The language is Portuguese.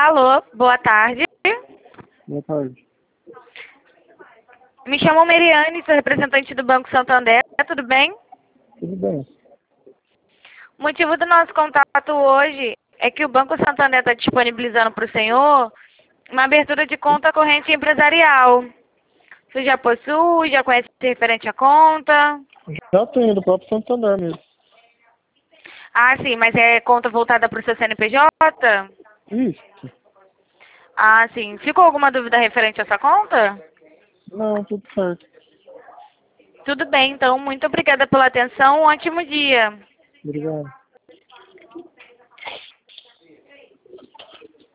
Alô, boa tarde. Boa tarde. Me chamo Meriane, sou representante do Banco Santander, tudo bem? Tudo bem. O motivo do nosso contato hoje é que o Banco Santander está disponibilizando para o senhor uma abertura de conta corrente empresarial. Você já possui, já conhece o referente à conta? Já tenho, do próprio Santander mesmo. Ah, sim, mas é conta voltada para o seu CNPJ? Isso. Ah, sim. Ficou alguma dúvida referente a essa conta? Não, tudo certo. Tudo bem, então. Muito obrigada pela atenção. Um ótimo dia. Obrigado.